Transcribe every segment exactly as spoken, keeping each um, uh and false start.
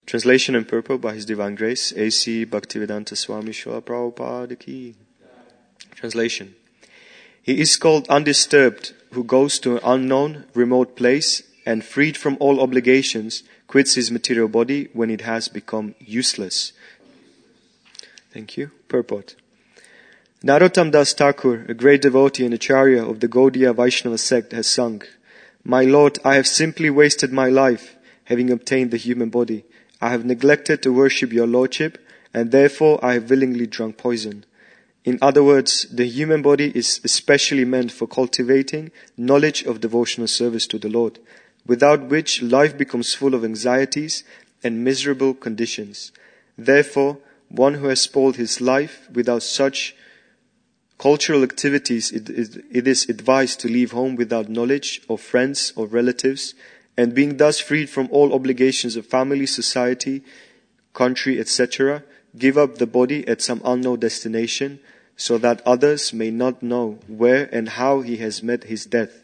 Translation and purport by His Divine Grace, A C Bhaktivedanta Swami Srila Prabhupada Ki. Translation. He is called undisturbed who goes to an unknown, remote place and freed from all obligations, quits his material body when it has become useless. Thank you. Purport. Narottam Das Thakur, a great devotee and acharya of the Gaudiya Vaishnava sect, has sung, "My Lord, I have simply wasted my life, having obtained the human body. I have neglected to worship your Lordship, and therefore I have willingly drunk poison." In other words, the human body is especially meant for cultivating knowledge of devotional service to the Lord, without which life becomes full of anxieties and miserable conditions. Therefore, one who has spoiled his life without such cultural activities, it, it, it is advised to leave home without knowledge of friends or relatives, and being thus freed from all obligations of family, society, country, et cetera, give up the body at some unknown destination, so that others may not know where and how he has met his death.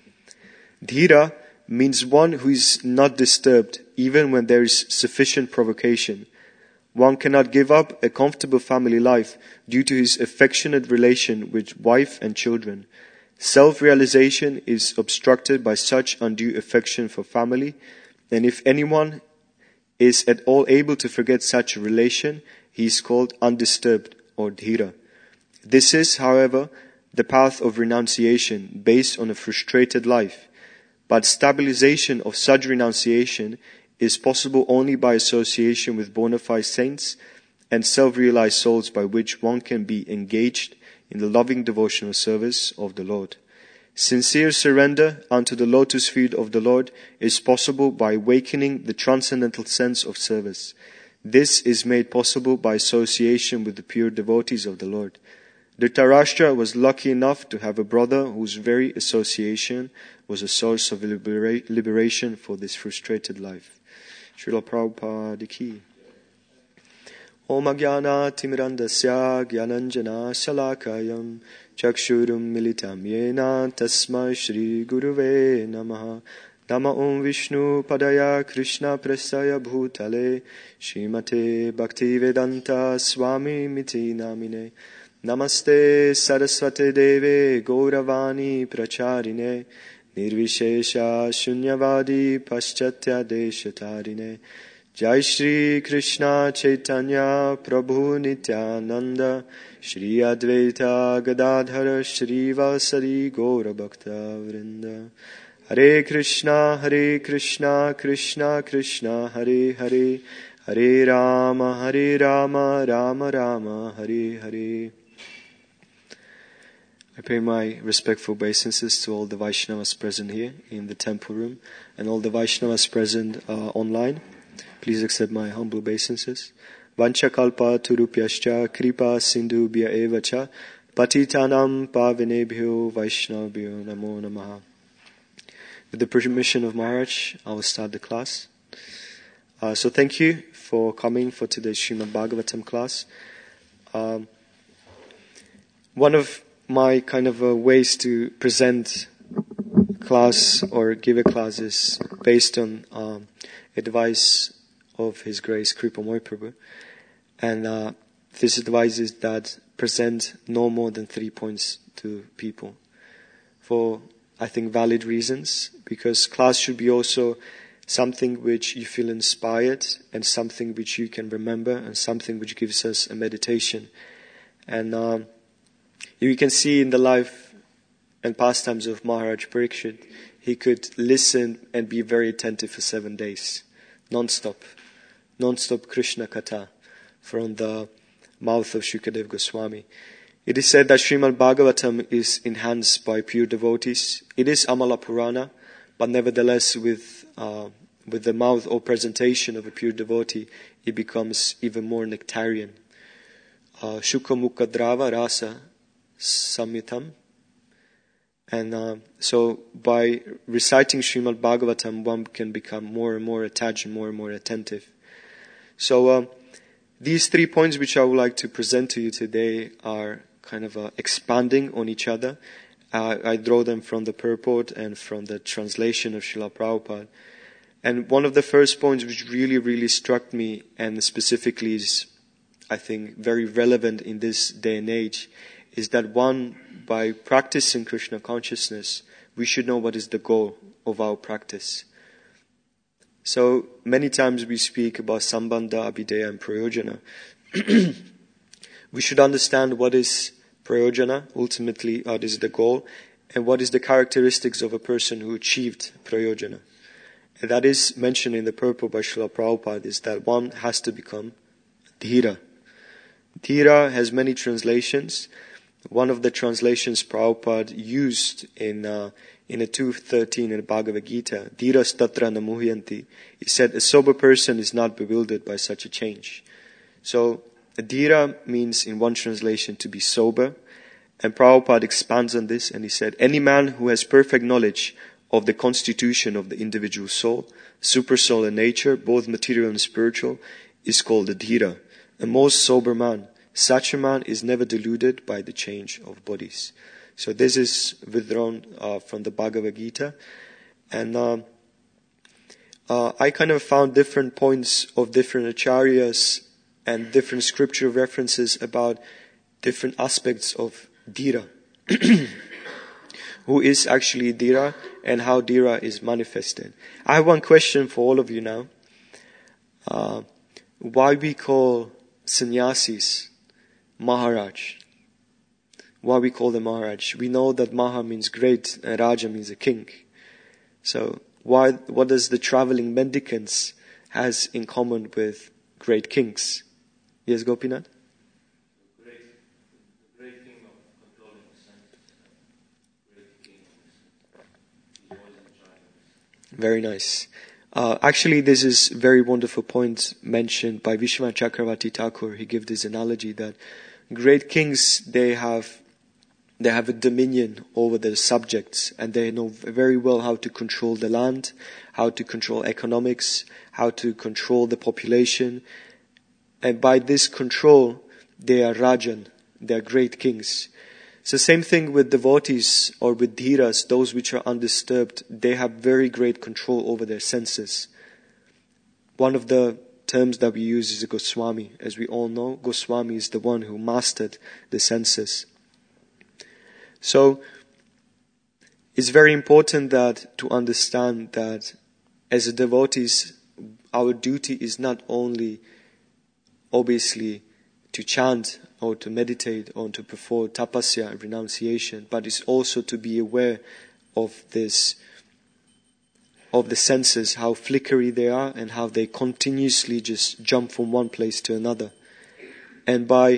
Dhira means one who is not disturbed, even when there is sufficient provocation. One cannot give up a comfortable family life due to his affectionate relation with wife and children. Self-realization is obstructed by such undue affection for family, and if anyone is at all able to forget such a relation, he is called undisturbed or dhira. This is, however, the path of renunciation based on a frustrated life. But stabilization of such renunciation is possible only by association with bona fide saints and self-realized souls by which one can be engaged in the loving devotional service of the Lord. Sincere surrender unto the lotus feet of the Lord is possible by awakening the transcendental sense of service. This is made possible by association with the pure devotees of the Lord. Dhritarashtra was lucky enough to have a brother whose very association was a source of libera- liberation for this frustrated life. Srila Prabhupada Ki. Om Ajnana Timirandasya Gyananjana Shalakayam Chakshurum Militam Yena Tasmai Shri Guruve Namaha. Nama Om Vishnu Padaya Krishna Prasaya Bhutale Srimate Bhaktivedanta Swami Miti Namine. Namaste Saraswate Deve Gauravani Pracharine Nirvishesha Shunyavadi Paschatya Deshatarine. Jai Shri Krishna Chaitanya Prabhu Nityananda Shri Advaita Gadadhara Shri Vasari Gaura Bhakta Vrinda. Hare Krishna Hare Krishna Krishna Krishna Hare Hare Hare Rama Hare Rama Rama Rama Hare Hare. I pay my respectful obeisances to all the Vaishnavas present here in the temple room and all the Vaishnavas present uh, online. Please accept my humble obeisances. Vancha kalpa turupyascha kripa sindhubhya evacha patitanam pavinebhyo vaishnavbhyo namo namaha. With the permission of Maharaj, I will start the class. Uh, so thank you for coming for today's Srimad Bhagavatam class. Um, one of my kind of uh, ways to present class or give a class is based on um, advice of His Grace Kripa Moy Prabhu, and uh, this advice is that present no more than three points to people for, I think, valid reasons, because class should be also something which you feel inspired and something which you can remember and something which gives us a meditation. And um, you can see in the life and pastimes of Maharaj Parikshit, he could listen and be very attentive for seven days, non-stop, non-stop Krishna Katha from the mouth of Shukadev Goswami. It is said that Srimad Bhagavatam is enhanced by pure devotees. It is Amala Purana, but nevertheless with uh, with the mouth or presentation of a pure devotee, it becomes even more nectarian. Uh, Shukha Mukha Drava Rasa Samyitam. And uh, so by reciting Srimad Bhagavatam, one can become more and more attached and more and more attentive. So uh, these three points which I would like to present to you today are kind of uh, expanding on each other. Uh, I draw them from the purport and from the translation of Srila Prabhupada. And one of the first points which really, really struck me, and specifically is, I think, very relevant in this day and age, is that one, by practicing Krishna consciousness, we should know what is the goal of our practice. So many times we speak about Sambandha, Abhideya and Prayojana. We should understand what is Prayojana, ultimately what is the goal, and what is the characteristics of a person who achieved Prayojana. And that is mentioned in the purport by Srila Prabhupada, is that one has to become Dhira. Dhira has many translations. One of the translations Prabhupada used in uh, in a two thirteen in the Bhagavad Gita, Dhira statra namuhyanti, he said a sober person is not bewildered by such a change. So Dhira means in one translation to be sober, and Prabhupada expands on this and he said, any man who has perfect knowledge of the constitution of the individual soul, super soul and nature, both material and spiritual, is called a Dhira, a most sober man. Such a man is never deluded by the change of bodies. So this is withdrawn uh, from the Bhagavad Gita. And uh, uh, I kind of found different points of different acharyas and different scripture references about different aspects of Dhira. Who is actually Dhira and how Dhira is manifested. I have one question for all of you now. Uh, why we call sannyasis Maharaj? Why we call them Maharaj? We know that Maha means great and Raja means a king. So why? What does the traveling mendicants has in common with great kings? Yes, Gopinath? Great, great king of controlling the senses. Great king is always in charge. Very nice. Uh, actually, this is a very wonderful point mentioned by Vishwanath Chakravarti Thakur. He gives this analogy that great kings, they have they have a dominion over their subjects, and they know very well how to control the land, how to control economics, how to control the population. And by this control, they are Rajan, they are great kings. It's the same thing with devotees or with dhiras, those which are undisturbed. They have very great control over their senses. One of the terms that we use is a Goswami. As we all know, Goswami is the one who mastered the senses. So, it's very important that to understand that as a devotees, our duty is not only obviously to chant or to meditate or to perform tapasya, renunciation, but it's also to be aware of this, of the senses, how flickery they are and how they continuously just jump from one place to another. And by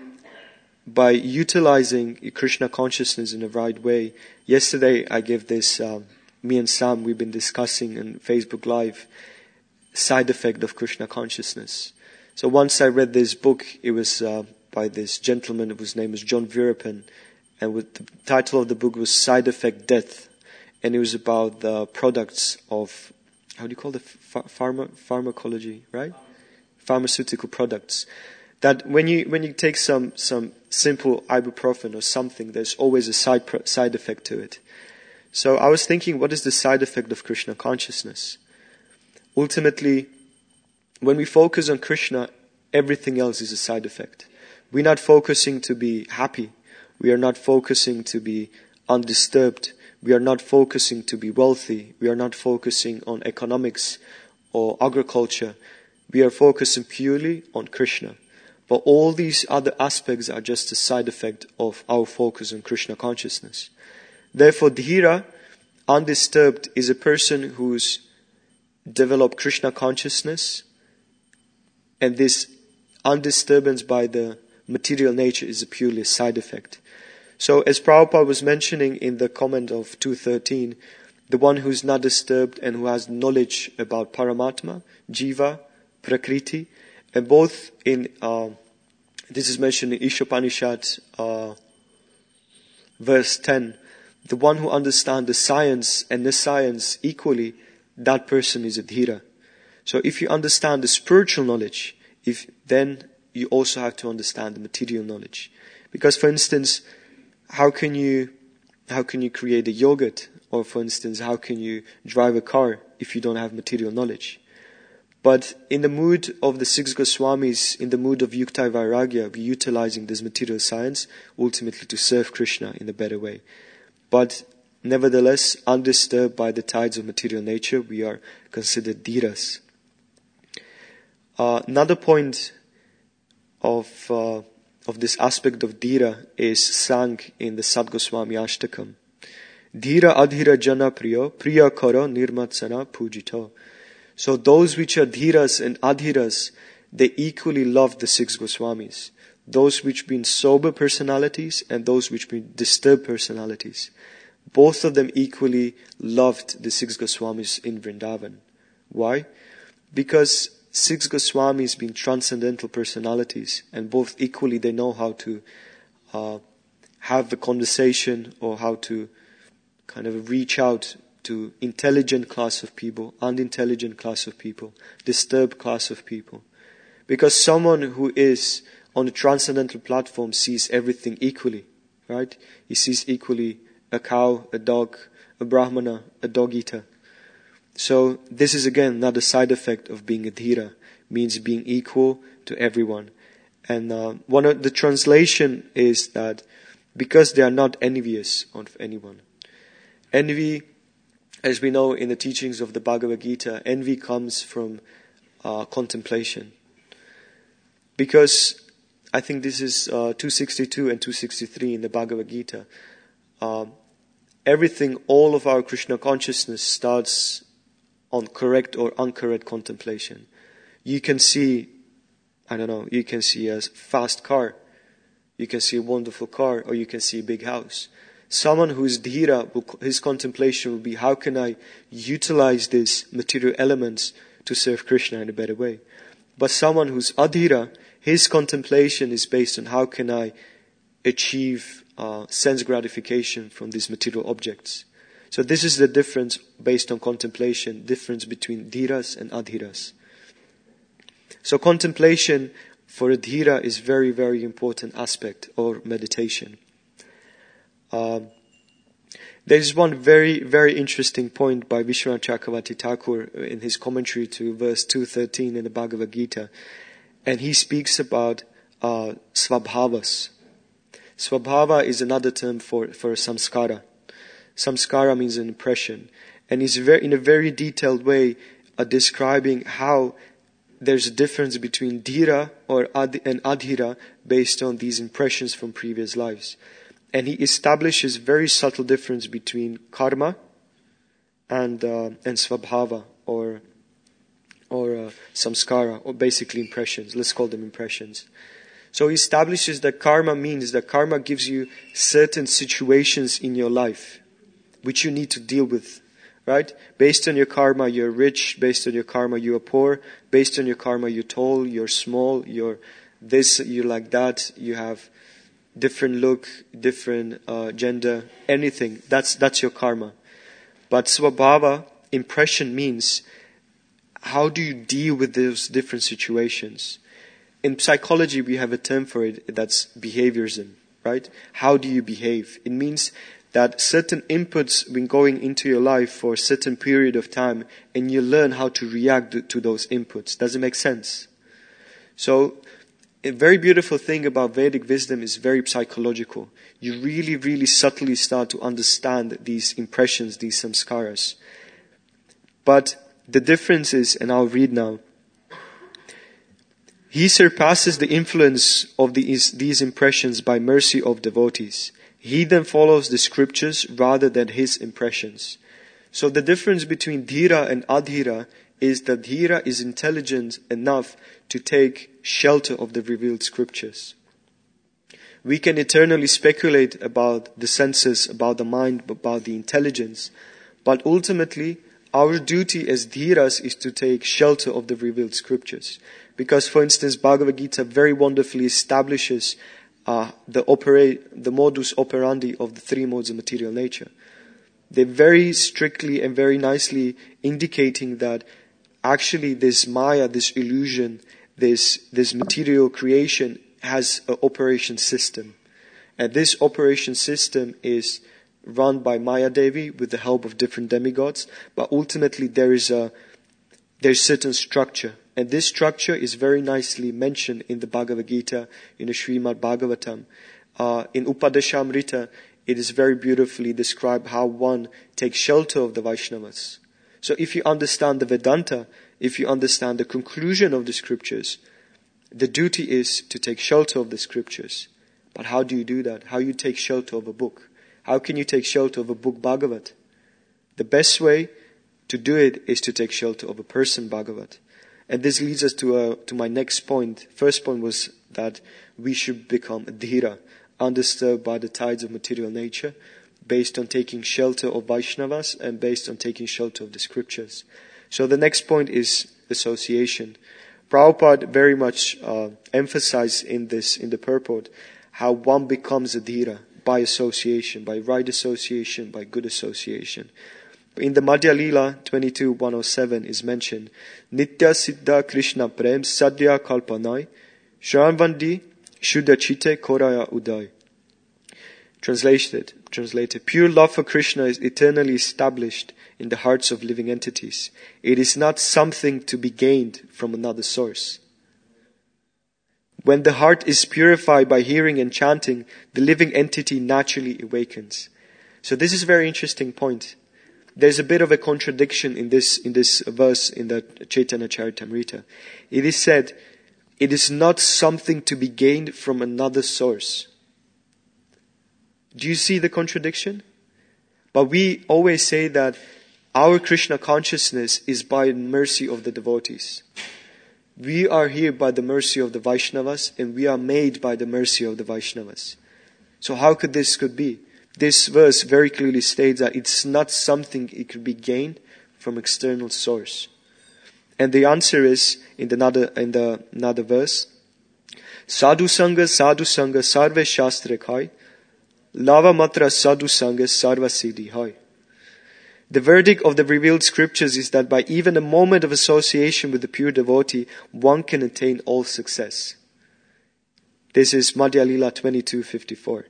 by utilizing Krishna consciousness in the right way, yesterday I gave this, um, me and Sam, we've been discussing in Facebook Live, side effect of Krishna consciousness. So once I read this book, it was uh, by this gentleman whose name is John Virapan, and with the title of the book was Side Effect Death, and it was about the products of, how do you call it, pharma, pharmacology, right? Pharmaceutical products. That when you when you take some some simple ibuprofen or something, there's always a side side effect to it. So I was thinking, what is the side effect of Krishna consciousness? Ultimately, when we focus on Krishna, everything else is a side effect. We're not focusing to be happy. We are not focusing to be undisturbed. We are not focusing to be wealthy. We are not focusing on economics or agriculture. We are focusing purely on Krishna. But all these other aspects are just a side effect of our focus on Krishna consciousness. Therefore, Dhira, undisturbed, is a person who's developed Krishna consciousness, and this undisturbance by the material nature is a purely side effect. So as Prabhupada was mentioning in the comment of two thirteen, the one who's not disturbed and who has knowledge about Paramatma, Jiva, Prakriti, and both in, uh, this is mentioned in Ishopanishad, uh, verse ten, the one who understands the science and the science equally, that person is a Dhira. So if you understand the spiritual knowledge, if then you also have to understand the material knowledge. Because for instance, how can you how can you create a yogurt? Or for instance, how can you drive a car if you don't have material knowledge. But in the mood of the six Goswamis, in the mood of Yukta Vairagya, we're utilizing this material science ultimately to serve Krishna in a better way. But nevertheless, undisturbed by the tides of material nature, we are considered dhiras. Uh, another point of uh, of this aspect of dhira is sung in the Sat Goswami Ashtakam. Dhira adhira jana priyo, priya karo nirmatsana pujito. So those which are dhiras and adhiras, they equally love the six Goswamis. Those which being sober personalities and those which being disturbed personalities. Both of them equally loved the six Goswamis in Vrindavan. Why? Because six Goswamis being transcendental personalities, and both equally they know how to uh, have a conversation or how to kind of reach out to intelligent class of people, unintelligent class of people, disturbed class of people. Because someone who is on a transcendental platform sees everything equally, right? He sees equally a cow, a dog, a brahmana, a dog eater. So this is again another side effect of being a dhira, means being equal to everyone. And uh, one of the translation is that because they are not envious of anyone. Envy, as we know in the teachings of the Bhagavad Gita, envy comes from uh, contemplation. Because I think this is uh, two sixty-two and two sixty-three in the Bhagavad Gita. Uh, everything, all of our Krishna consciousness starts on correct or incorrect contemplation. You can see, I don't know, you can see a fast car, you can see a wonderful car, or you can see a big house. Someone who is dhira, his contemplation will be, how can I utilize these material elements to serve Krishna in a better way? But someone who's adhira, his contemplation is based on how can I achieve uh, sense gratification from these material objects. So this is the difference based on contemplation, difference between dhiras and adhiras. So contemplation for a dhira is very, very important aspect or meditation. Um, there is one very, very interesting point by Vishwanath Chakravarti Thakur in his commentary to verse two thirteen in the Bhagavad Gita. And he speaks about uh, svabhavas. Svabhava is another term for, for samskara. Samskara means an impression. And he's very, in a very detailed way uh, describing how there's a difference between dhira or ad, and adhira based on these impressions from previous lives. And he establishes very subtle difference between karma and uh, and svabhava or or uh, samskara, or basically impressions. Let's call them impressions. So he establishes that karma means that karma gives you certain situations in your life which you need to deal with, right? Based on your karma, you're rich. Based on your karma, you are poor. Based on your karma, you're tall, you're small, you're this, you're like that. You have different look, different uh, gender, anything. That's that's your karma. But svabhava, impression, means how do you deal with those different situations? In psychology, we have a term for it, that's behaviorism, right? How do you behave? It means that certain inputs been going into your life for a certain period of time, and you learn how to react to those inputs. Does it make sense? So, a very beautiful thing about Vedic wisdom is very psychological. You really, really subtly start to understand these impressions, these samskaras. But the difference is, and I'll read now, he surpasses the influence of these, these impressions by mercy of devotees. He then follows the scriptures rather than his impressions. So the difference between dhira and adhira is that dhira is intelligent enough to take shelter of the revealed scriptures. We can eternally speculate about the senses, about the mind, about the intelligence, but ultimately our duty as dhiras is to take shelter of the revealed scriptures. Because, for instance, Bhagavad Gita very wonderfully establishes uh, the operate, the modus operandi of the three modes of material nature. They're very strictly and very nicely indicating that actually this maya, this illusion, this this material creation has an operation system. And this operation system is run by Maya Devi with the help of different demigods, but ultimately there is a there's certain structure, and this structure is very nicely mentioned in the Bhagavad Gita, in the Srimad Bhagavatam. Uh, in Upadeshamrita, it is very beautifully described how one takes shelter of the Vaishnavas. So if you understand the Vedanta, if you understand the conclusion of the scriptures, the duty is to take shelter of the scriptures. But how do you do that? How you take shelter of a book? How can you take shelter of a book Bhagavat? The best way to do it is to take shelter of a person Bhagavat. And this leads us to a, to my next point. First point was that we should become adhira, undisturbed by the tides of material nature, based on taking shelter of Vaishnavas and based on taking shelter of the scriptures. So the next point is association. Prabhupada very much uh, emphasized in this, in the purport, how one becomes adhira by association, by right association, by good association. In the Madhya Lila twenty-two one oh seven is mentioned, Nitya Siddha Krishna Prem Sadhya Kalpanai Shranvandi Shuddha Chitte Koraya Uday. Translated, translated, pure love for Krishna is eternally established in the hearts of living entities. It is not something to be gained from another source. When the heart is purified by hearing and chanting, the living entity naturally awakens. So this is a very interesting point. There's a bit of a contradiction in this, in this verse in the Chaitanya Charitamrita. It is said, it is not something to be gained from another source. Do you see the contradiction? But we always say that our Krishna consciousness is by the mercy of the devotees. We are here by the mercy of the Vaishnavas, and we are made by the mercy of the Vaishnavas. So how could this could be? This verse very clearly states that it's not something it could be gained from external source. And the answer is in the another, in the another verse, Sadhu Sangha, Sadhu Sangha, Sarve Shastre Khai, Lava Matra Sadhu Sangha, Sarva Siddhi Hai. The verdict of the revealed scriptures is that by even a moment of association with the pure devotee, one can attain all success. This is Madhya Lila twenty-two fifty-four.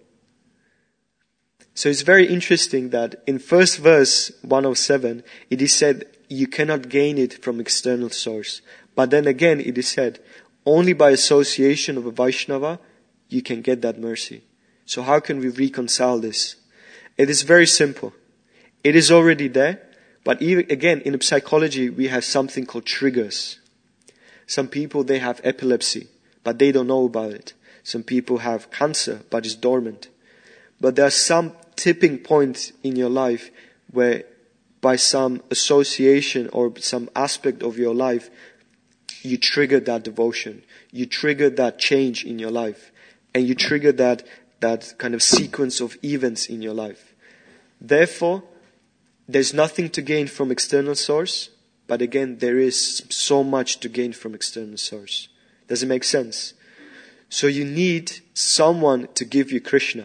So it's very interesting that in first verse one oh seven, it is said you cannot gain it from external source. But then again it is said, only by association of a Vaishnava, you can get that mercy. So how can we reconcile this? It is very simple. It is already there, but even again in psychology we have something called triggers. Some people, they have epilepsy, but they don't know about it. Some people have cancer, but it's dormant. But there are some tipping points in your life where by some association or some aspect of your life, you trigger that devotion. You trigger that change in your life. And you trigger that, that kind of sequence of events in your life. Therefore, there's nothing to gain from external source, but again, there is so much to gain from external source. Does it make sense? So you need someone to give you Krishna.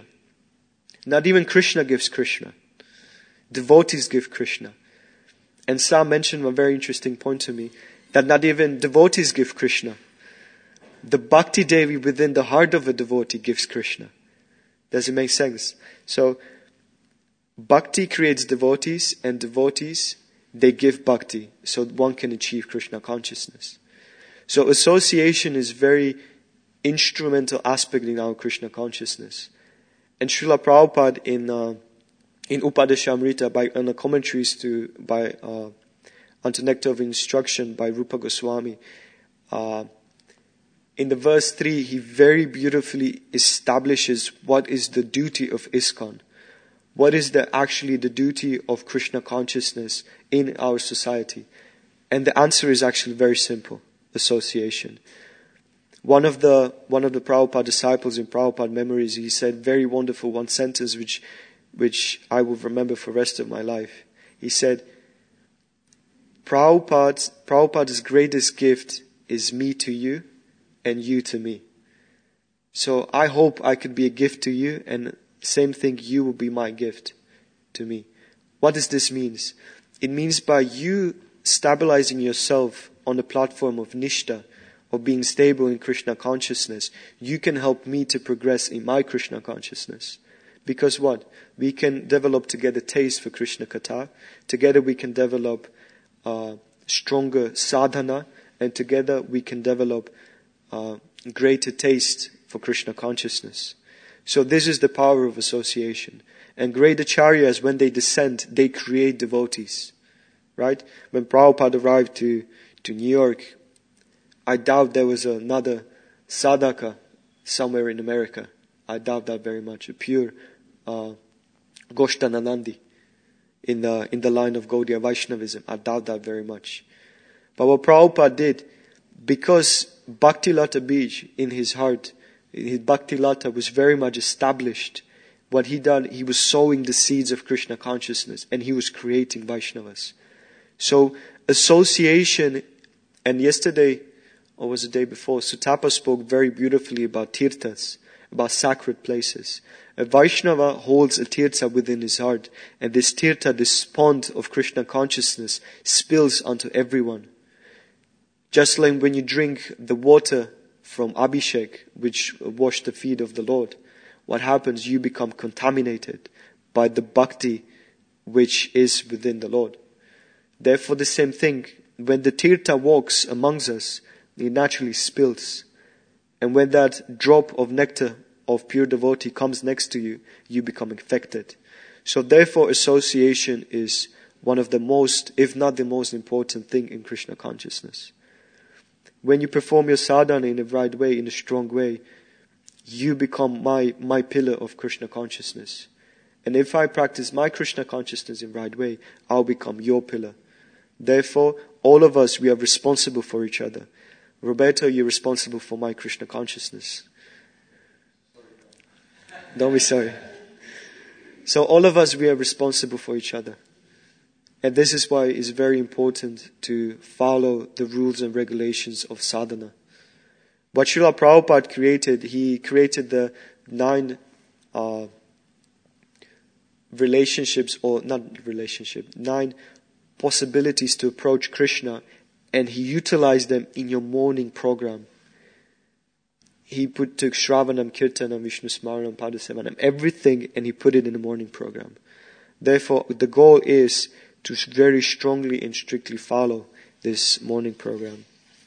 Not even Krishna gives Krishna. Devotees give Krishna. And Sam mentioned a very interesting point to me, that not even devotees give Krishna. The Bhakti Devi within the heart of a devotee gives Krishna. Does it make sense? So, Bhakti creates devotees, and devotees, they give Bhakti, so one can achieve Krishna consciousness. So association is very instrumental aspect in our Krishna consciousness. And Srila Prabhupada in uh, in Upadeshamrita, by on the commentaries to by uh, onto Nectar of Instruction by Rupa Goswami, uh, in the verse three, he very beautifully establishes what is the duty of ISKCON. What is the actually the duty of Krishna consciousness in our society? And the answer is actually very simple: association. One of the one of the Prabhupada disciples in Prabhupada Memories, he said very wonderful one sentence which which I will remember for the rest of my life. He said, Prabhupada's, Prabhupada's greatest gift is me to you and you to me. So I hope I could be a gift to you, and same thing, you will be my gift to me. What does this mean? It means by you stabilizing yourself on the platform of Nishta, of being stable in Krishna consciousness, you can help me to progress in my Krishna consciousness. Because what? We can develop together taste for Krishna Katha. Together we can develop uh, stronger sadhana. And together we can develop uh, greater taste for Krishna consciousness. So this is the power of association. And great acharyas, when they descend, they create devotees. Right? When Prabhupada arrived to, to New York, I doubt there was another sadhaka somewhere in America. I doubt that very much. A pure uh, Goshtananandi in the, in the line of Gaudiya Vaishnavism. I doubt that very much. But what Prabhupada did, because Bhakti Lata Bij in his heart, his Bhakti Lata was very much established. What he done, he was sowing the seeds of Krishna consciousness and he was creating Vaishnavas. So association, and yesterday, or was the day before, Sutapa spoke very beautifully about tirthas, about sacred places. A Vaishnava holds a tirtha within his heart, and this tirtha, this pond of Krishna consciousness, spills onto everyone. Just like when you drink the water from Abhishek, which washed the feet of the Lord, what happens? You become contaminated by the bhakti which is within the Lord. Therefore, the same thing, when the tirtha walks amongst us, it naturally spills. And when that drop of nectar of pure devotee comes next to you, you become infected. So therefore, association is one of the most, if not the most important thing in Krishna consciousness. When you perform your sadhana in a right way, in a strong way, you become my, my pillar of Krishna consciousness. And if I practice my Krishna consciousness in right way, I'll become your pillar. Therefore, all of us, we are responsible for each other. Roberto, you're responsible for my Krishna consciousness. Don't be sorry. So all of us, we are responsible for each other. And this is why it's very important to follow the rules and regulations of sadhana. What Srila Prabhupada created, he created the nine uh, relationships, or not relationship, nine possibilities to approach Krishna, and he utilized them in your morning program. He put took Shravanam, Kirtanam, Vishnu Smaranam, Padasevanam, everything, and he put it in the morning program. Therefore, the goal is to very strongly and strictly follow this morning program.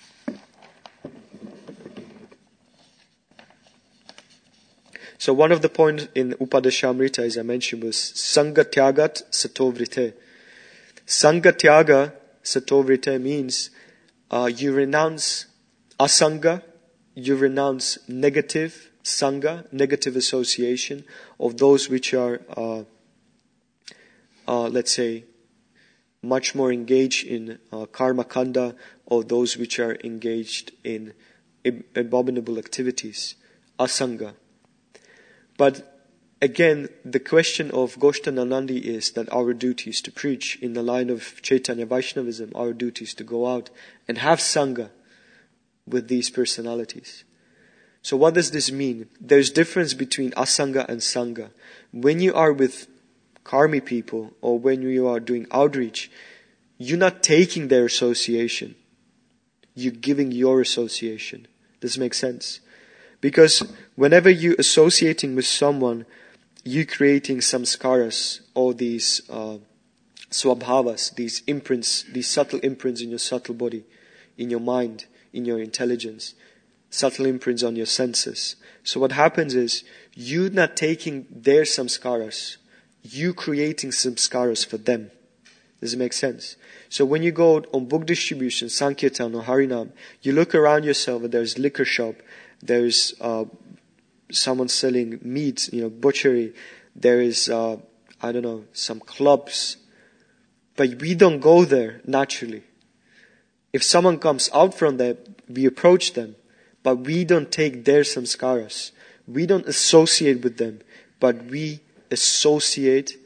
So one of the points in Upadeshamrita, as I mentioned, was Sangha Tyagat Satovrite. Sangha Tyaga Satovrite means uh, you renounce asanga, you renounce negative sangha, negative association of those which are, uh, uh, let's say, much more engaged in uh, karma kanda, or those which are engaged in abominable activities, asanga. But again, the question of Goshtananandi is that our duty is to preach in the line of Chaitanya Vaishnavism. Our duty is to go out and have sangha with these personalities. So what does this mean? There's difference between asanga and sangha. When you are with karmi people, or when you are doing outreach, you're not taking their association. You're giving your association. Does this make sense? Because whenever you're associating with someone, you're creating samskaras, or these uh, swabhavas, these imprints, these subtle imprints in your subtle body, in your mind, in your intelligence, subtle imprints on your senses. So what happens is, you're not taking their samskaras, you creating samskaras for them. Does it make sense? So when you go on book distribution, Sankirtan or Harinam, you look around yourself and there's liquor shop, there's uh, someone selling meat, you know, butchery, there is, uh, I don't know, some clubs. But we don't go there naturally. If someone comes out from there, we approach them, but we don't take their samskaras. We don't associate with them, but we associate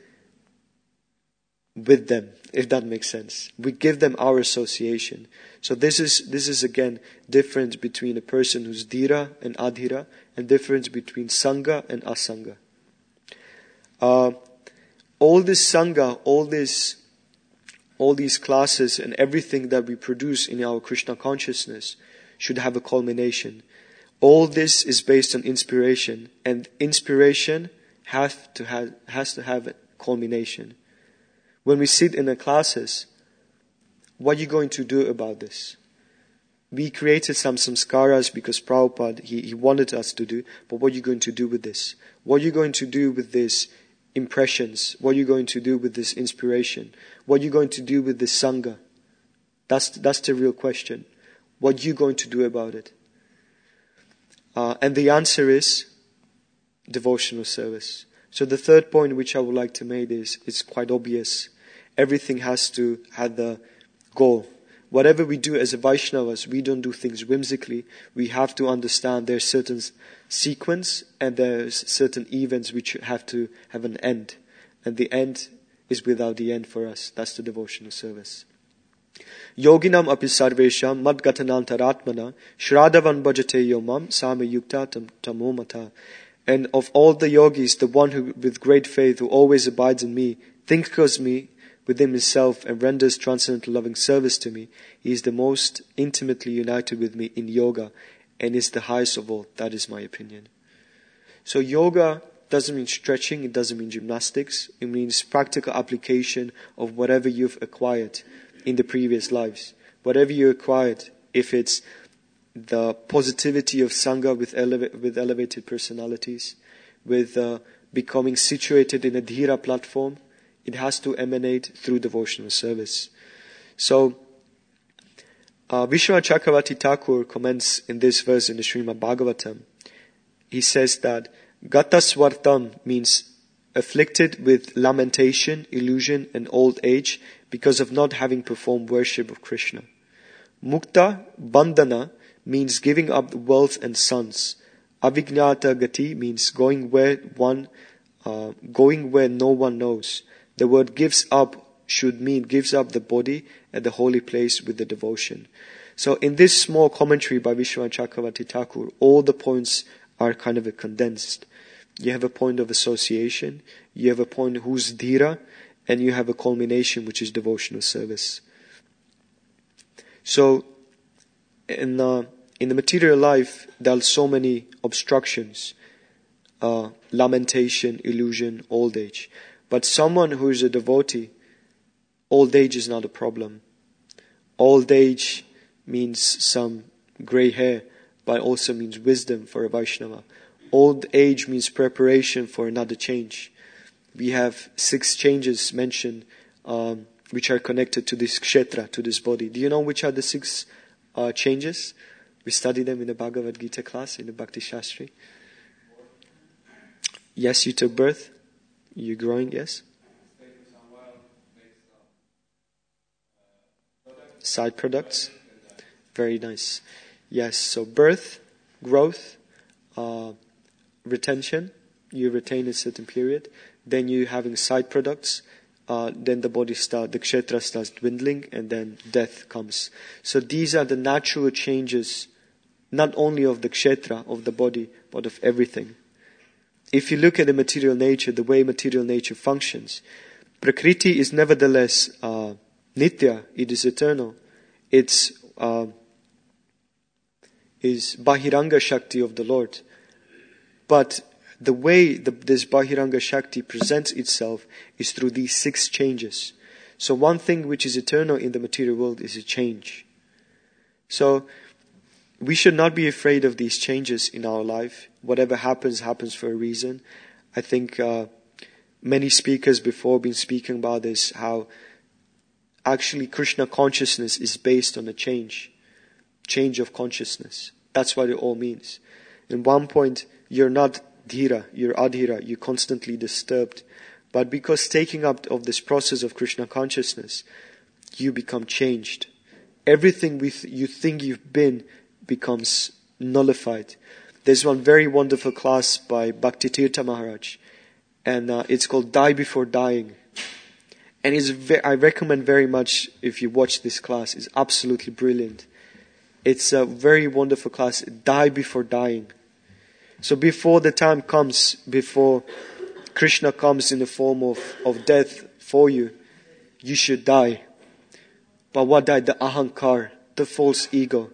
with them, if that makes sense. We give them our association. So this is this is again difference between a person who's dhira and adhira, and difference between sangha and asanga. Uh, all this sangha, all this, all these classes, and everything that we produce in our Krishna consciousness should have a culmination. All this is based on inspiration, and inspiration have to have, has to have a culmination. When we sit in the classes, what are you going to do about this? We created some samskaras because Prabhupada, he, he wanted us to do, but what are you going to do with this? What are you going to do with these impressions? What are you going to do with this inspiration? What are you going to do with this sangha? That's, that's the real question. What are you going to do about it? Uh, and the answer is devotional service. So the third point which I would like to make is, it's quite obvious. Everything has to have the goal. Whatever we do as a Vaishnavas, we don't do things whimsically. We have to understand there's certain sequence and there's certain events which have to have an end. And the end is without the end for us. That's the devotional service. Yoginam api sarvesham mad gatanantaratmana shradavan bhajate yomam same yukta tam tamomata. And of all the yogis, the one who with great faith who always abides in me, thinks of me within himself and renders transcendental loving service to me, he is the most intimately united with me in yoga and is the highest of all. That is my opinion. So yoga doesn't mean stretching, it doesn't mean gymnastics, it means practical application of whatever you've acquired in the previous lives. Whatever you acquired, if it's the positivity of Sangha with, eleva- with elevated personalities, with uh, becoming situated in a dhira platform, it has to emanate through devotional service. So, uh, Vishwanath Chakravarti Thakur comments in this verse in the Srimad Bhagavatam. He says that Gata Swartam means afflicted with lamentation, illusion and old age because of not having performed worship of Krishna. Mukta Bandhana means giving up wealth and sons. Avijnata Gati means going where one, uh, going where no one knows. The word gives up should mean gives up the body at the holy place with the devotion. So in this small commentary by Vishwanath Chakravarti Thakur, all the points are kind of a condensed. You have a point of association, you have a point who's dhira, and you have a culmination which is devotional service. So in uh, in the material life, there are so many obstructions, uh, lamentation, illusion, old age. But someone who is a devotee, old age is not a problem. Old age means some grey hair, but also means wisdom for a Vaishnava. Old age means preparation for another change. We have six changes mentioned, um, which are connected to this kshetra, to this body. Do you know which are the six uh, changes? We studied them in the Bhagavad Gita class, in the Bhakti Shastri. Yes, you took birth. You're growing, yes? Side products. Very nice. Yes, so birth, growth, uh, retention. You retain a certain period. Then you having side products. Uh, then the body start, the kshetra starts dwindling, and then death comes. So these are the natural changes, not only of the kshetra, of the body, but of everything. If you look at the material nature, the way material nature functions, Prakriti is nevertheless uh, nitya, it is eternal. It's uh, is Bahiranga Shakti of the Lord. But the way the, this Bahiranga Shakti presents itself is through these six changes. So one thing which is eternal in the material world is a change. So we should not be afraid of these changes in our life. Whatever happens, happens for a reason. I think uh, many speakers before have been speaking about this, how actually Krishna consciousness is based on a change. Change of consciousness. That's what it all means. In one point, you're not dhira, you're adhira, you're constantly disturbed. But because taking up of this process of Krishna consciousness, you become changed. Everything with you think you've been becomes nullified. There's one very wonderful class by Bhakti Tirtha Maharaj, and uh, it's called Die Before Dying. And it's ve- I recommend very much if you watch this class. It's absolutely brilliant. It's a very wonderful class. Die before dying. So before the time comes, before Krishna comes in the form of, of death for you, you should die. But what died? The ahankar, the false ego.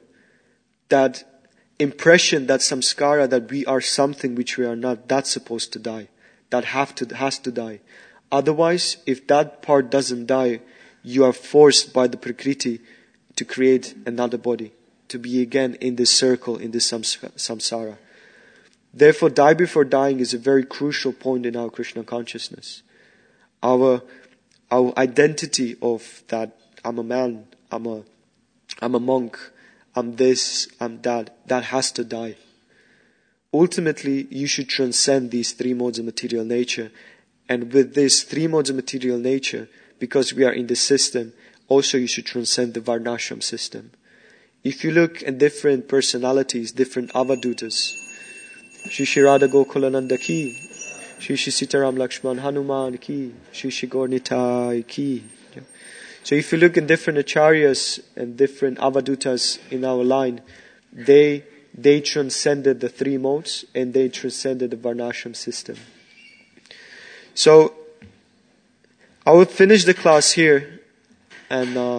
That impression, that samskara, that we are something which we are not, that's supposed to die. that have to has to die. Otherwise, if that part doesn't die, you are forced by the Prakriti to create another body, to be again in this circle, in this samsara. Therefore, die before dying is a very crucial point in our Krishna consciousness. Our our identity of that I'm a man, I'm a I'm a monk, I'm this, I'm that, that has to die. Ultimately, you should transcend these three modes of material nature. And with these three modes of material nature, because we are in the system, also you should transcend the Varnashram system. If you look at different personalities, different avadutas, Shri Shri Radha Gokulananda ki, Shri Shri Sitaram Lakshman Hanuman ki, Shri Shri Gaur Nitai ki. So if you look at different acharyas and different avadutas in our line, they they transcended the three modes and they transcended the Varnashram system. So I will finish the class here, and uh,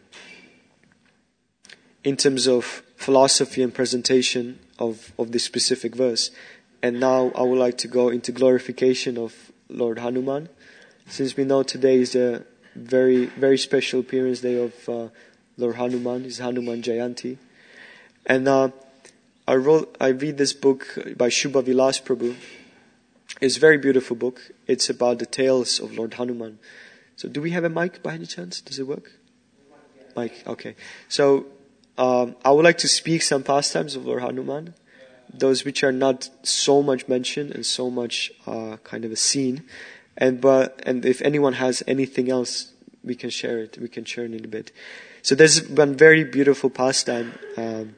in terms of philosophy and presentation of, of this specific verse. And now I would like to go into glorification of Lord Hanuman. Since we know today is a very, very special appearance day of uh, Lord Hanuman, is Hanuman Jayanti. And uh, I wrote, I read this book by Shubha Vilas Prabhu. It's a very beautiful book. It's about the tales of Lord Hanuman. So do we have a mic by any chance? Does it work? Mic, okay. So um, I would like to speak some pastimes of Lord Hanuman, those which are not so much mentioned and so much uh, kind of a scene. And but and if anyone has anything else, we can share it. We can share it in a bit. So there's one very beautiful pastime um,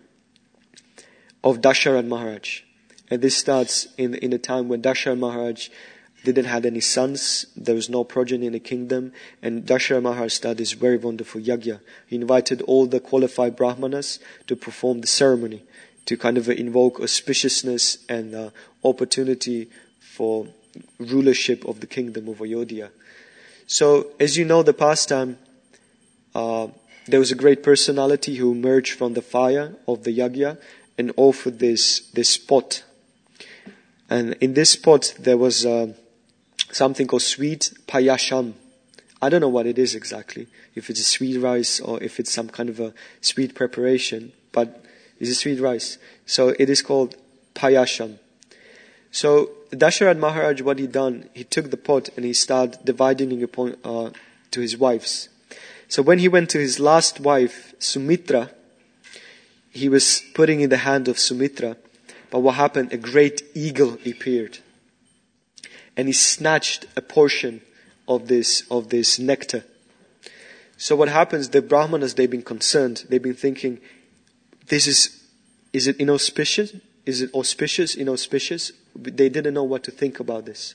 of Dasharatha Maharaj. And this starts in in a time when Dasharatha Maharaj didn't have any sons. There was no progeny in the kingdom. And Dasharatha Maharaj started this very wonderful yajna. He invited all the qualified brahmanas to perform the ceremony, to kind of invoke auspiciousness and uh, opportunity for rulership of the kingdom of Ayodhya. So, as you know, the pastime, uh, there was a great personality who emerged from the fire of the yajna and offered this this pot. And in this pot there was uh, something called sweet payasham. I don't know what it is exactly, if it's a sweet rice or if it's some kind of a sweet preparation, but it's a sweet rice. So it is called payasham. So Dasharatha Maharaj, what he done, he took the pot and he started dividing it upon, uh, to his wives. So when he went to his last wife, Sumitra, he was putting in the hand of Sumitra, but what happened? A great eagle appeared, and he snatched a portion of this of this nectar. So what happens? The brahmanas, they've been concerned. They've been thinking, this is is it inauspicious? Is it auspicious? Inauspicious? They didn't know what to think about this.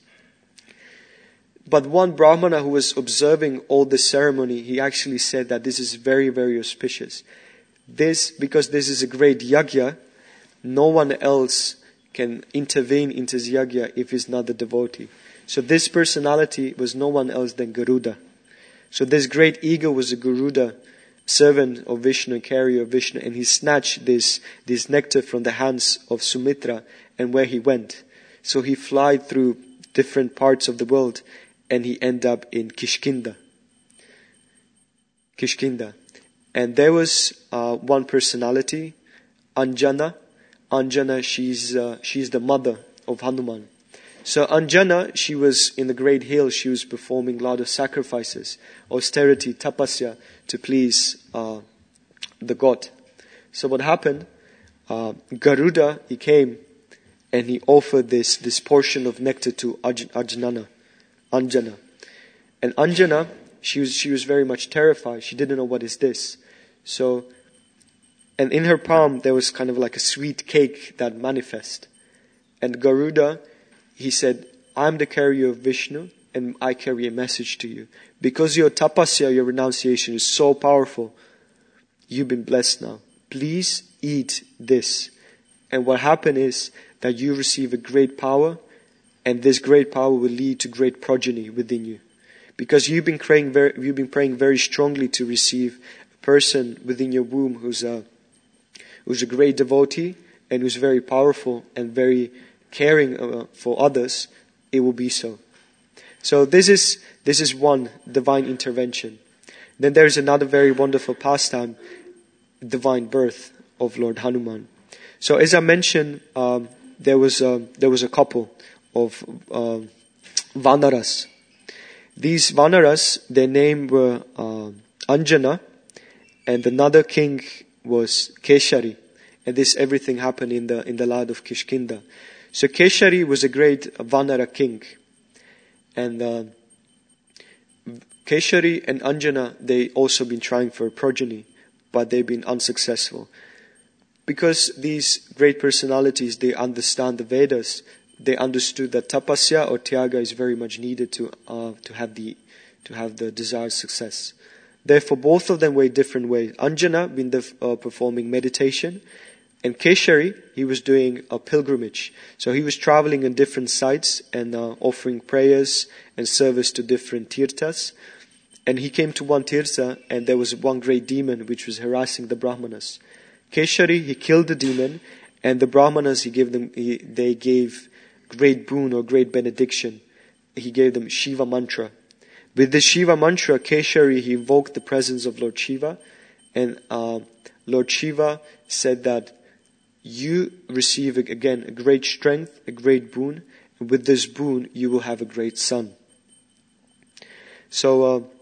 But one brahmana who was observing all the ceremony, he actually said that this is very, very auspicious. This, because this is a great yajna, no one else can intervene into this yajna if he's not the devotee. So this personality was no one else than Garuda. So this great eagle was a Garuda, servant of Vishnu, carrier of Vishnu, and he snatched this, this nectar from the hands of Sumitra and where he went. So he flew through different parts of the world and he ended up in Kishkinda. Kishkinda. And there was uh, one personality, Anjana. Anjana, she's uh, she's the mother of Hanuman. So Anjana, she was in the great hill, she was performing a lot of sacrifices, austerity, tapasya, to please uh, the god. So what happened? Uh, Garuda, he came and he offered this, this portion of nectar to Aj- Ajnana, Anjana. And Anjana, she was she was very much terrified. She didn't know what is this. So, and in her palm there was kind of like a sweet cake that manifest. And Garuda, he said, I'm the carrier of Vishnu and I carry a message to you. Because your tapasya, your renunciation is so powerful, you've been blessed now. Please eat this. And what happened is that you receive a great power, and this great power will lead to great progeny within you. Because you've been praying very, you've been praying very strongly to receive a person within your womb who's a, who's a great devotee and who's very powerful and very caring uh, for others. it will be so. So this is this is one divine intervention. Then there is another very wonderful pastime, divine birth of Lord Hanuman. So as I mentioned, um, there was a, there was a couple of uh, Vanaras. These Vanaras, their name were uh, Anjana, and another king was Keshari. And this everything happened in the in the land of Kishkinda. So Keshari was a great Vanara king, and uh, Keshari and Anjana, they also been trying for a progeny, but they've been unsuccessful. Because these great personalities, they understand the Vedas, they understood that tapasya or tyaga is very much needed to uh, to have the to have the desired success. Therefore, both of them were different ways. Anjana been the, uh, performing meditation, and Keshari, he was doing a pilgrimage. So he was traveling in different sites and uh, offering prayers and service to different tirthas. And he came to one tirtha, and there was one great demon which was harassing the Brahmanas. Keshari, he killed the demon, and the Brahmanas, he gave them, he, they gave great boon or great benediction. He gave them Shiva mantra. With the Shiva mantra, Keshari, he invoked the presence of Lord Shiva, and uh, Lord Shiva said that you receive again a great strength, a great boon, and with this boon you will have a great son. So uh,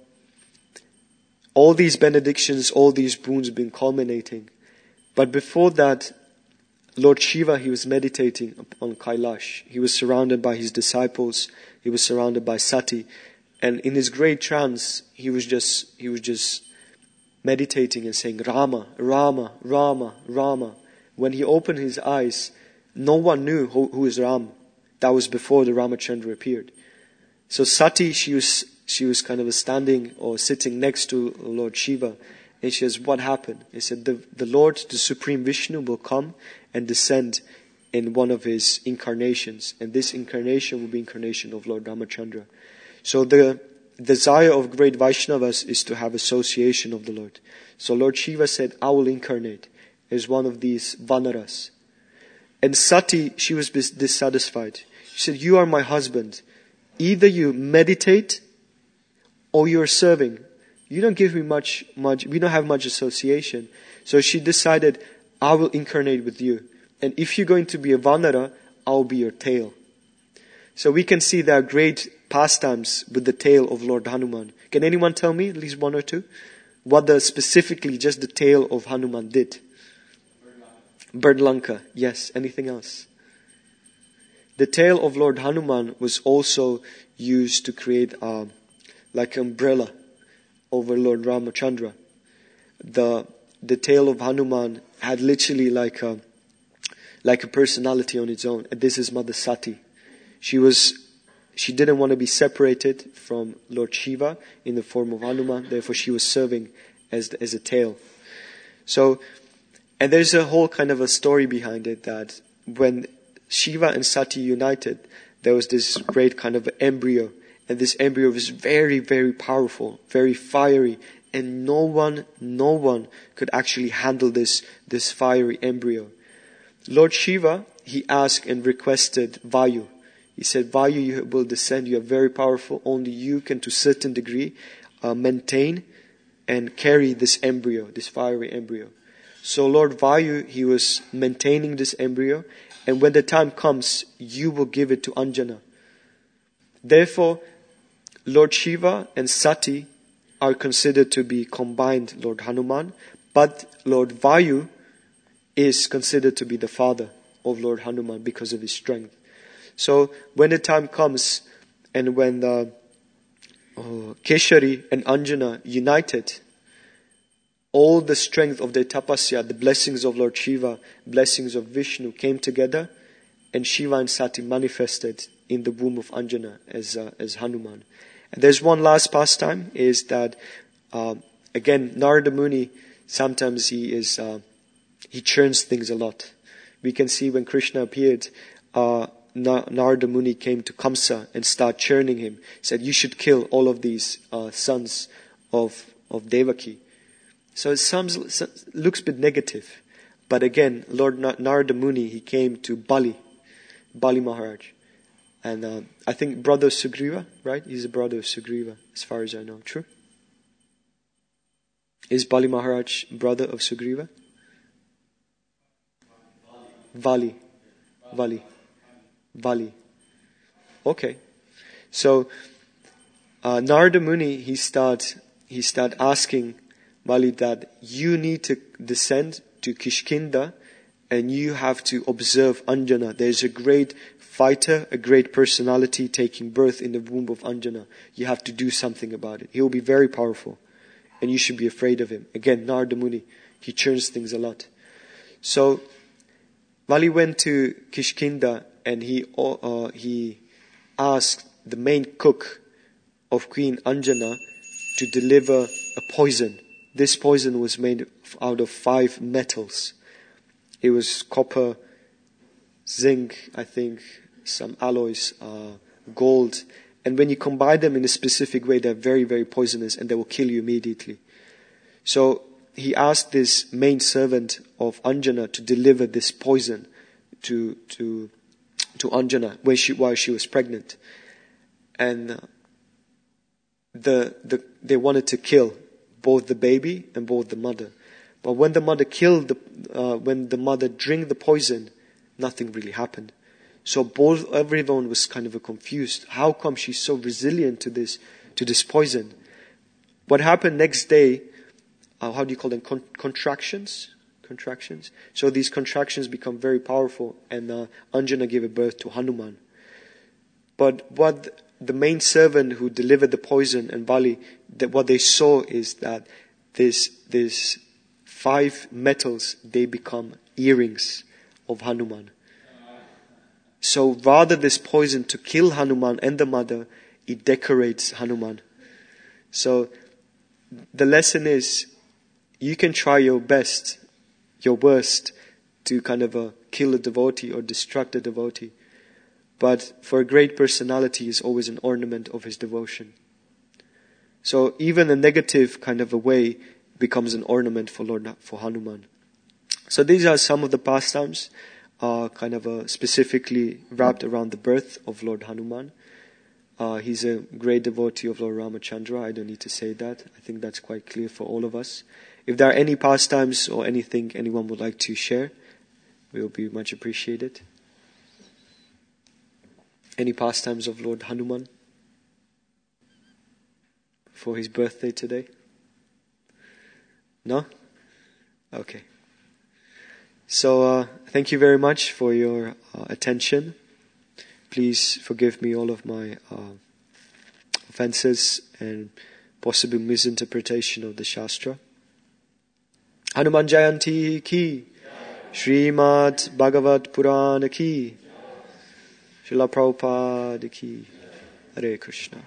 all these benedictions, all these boons have been culminating. But before that, Lord Shiva, he was meditating on Kailash. He was surrounded by his disciples. He was surrounded by Sati. And in his great trance, he was just, he was just meditating and saying, Rama, Rama, Rama, Rama. When he opened his eyes, no one knew who, who is Ram. That was before the Ramachandra appeared. So Sati, she was, she was kind of standing or sitting next to Lord Shiva. And she says, what happened? He said, the, the Lord, the Supreme Vishnu, will come and descend in one of his incarnations. And this incarnation will be incarnation of Lord Ramachandra. So the desire of great Vaishnavas is to have association of the Lord. So Lord Shiva said, I will incarnate as one of these Vanaras. And Sati, she was dissatisfied. She said, you are my husband. Either you meditate or you are serving. You don't give me much, much, we don't have much association. So she decided, I will incarnate with you. And if you're going to be a Vanara, I'll be your tail. So we can see there are great pastimes with the tail of Lord Hanuman. Can anyone tell me, at least one or two, what the specifically just the tail of Hanuman did? Bird Lanka. Yes. Anything else? The tail of Lord Hanuman was also used to create uh, like an umbrella over Lord Ramachandra. The the tail of Hanuman had literally like a like a personality on its own. And this is Mother Sati. She was she didn't want to be separated from Lord Shiva in the form of Hanuman. Therefore, she was serving as as a tail. So, and there's a whole kind of a story behind it that when Shiva and Sati united, there was this great kind of embryo. And this embryo was very, very powerful, very fiery. And no one, no one could actually handle this, this fiery embryo. Lord Shiva, he asked and requested Vayu. He said, Vayu, you will descend, you are very powerful. Only you can, to a certain degree, uh, maintain and carry this embryo, this fiery embryo. So Lord Vayu, he was maintaining this embryo. And when the time comes, you will give it to Anjana. Therefore, Lord Shiva and Sati are considered to be combined Lord Hanuman, but Lord Vayu is considered to be the father of Lord Hanuman because of his strength. So when the time comes and when the, uh, Keshari and Anjana united, all the strength of their tapasya, the blessings of Lord Shiva, blessings of Vishnu came together, and Shiva and Sati manifested in the womb of Anjana as uh, as Hanuman. And there's one last pastime is that uh, again Narada Muni, sometimes he is uh, he churns things a lot. We can see when Krishna appeared, uh, Narada Muni came to Kamsa and started churning him. He said, "You should kill all of these uh, sons of of Devaki." So it sounds looks a bit negative, but again, Lord Narada Muni, he came to Bali, Bali Maharaj. And uh, I think brother of Sugriva, right? He's a brother of Sugriva, as far as I know. True? Is Bali Maharaj brother of Sugriva? Vali. Vali. Vali. Okay. So, uh, Narada Muni, he start, he start asking Vali that you need to descend to Kishkinda and you have to observe Anjana. There's a great fighter, a great personality taking birth in the womb of Anjana. You have to do something about it. He will be very powerful and you should be afraid of him. Again, Narada Muni, he churns things a lot. So, Vali went to Kishkinda and he uh, he asked the main cook of Queen Anjana to deliver a poison. This poison was made out of five metals. It was copper, zinc, I think, some alloys, uh, gold. And when you combine them in a specific way, they're very, very poisonous and they will kill you immediately. So he asked this main servant of Anjana to deliver this poison to to to Anjana when she, while she was pregnant. And uh, the the they wanted to kill both the baby and both the mother. But when the mother killed the uh, when the mother drank the poison, nothing really happened. So both everyone was kind of confused. How come she's so resilient to this to this poison? What happened next day? Uh, how do you call them? Con- contractions? Contractions. So these contractions become very powerful and uh, Anjana gave a birth to Hanuman. But what the main servant who delivered the poison and Vali, that what they saw is that this, this five metals, they become earrings of Hanuman. So rather this poison to kill Hanuman and the mother, it decorates Hanuman. So the lesson is, you can try your best, your worst, to kind of uh, kill a devotee or distract a devotee. But for a great personality is always an ornament of his devotion. So even a negative kind of a way becomes an ornament for Lord, for Hanuman. So these are some of the pastimes, uh, kind of uh, specifically wrapped around the birth of Lord Hanuman. Uh, he's a great devotee of Lord Ramachandra. I don't need to say that. I think that's quite clear for all of us. If there are any pastimes or anything anyone would like to share, we will be much appreciated. Any pastimes of Lord Hanuman for his birthday today? No? Okay. So, uh, thank you very much for your uh, attention. Please forgive me all of my uh, offenses and possible misinterpretation of the Shastra. Hanuman Jayanti ki, Srimad Bhagavat Purana ki, Srila Prabhupada ki, Hare Krishna.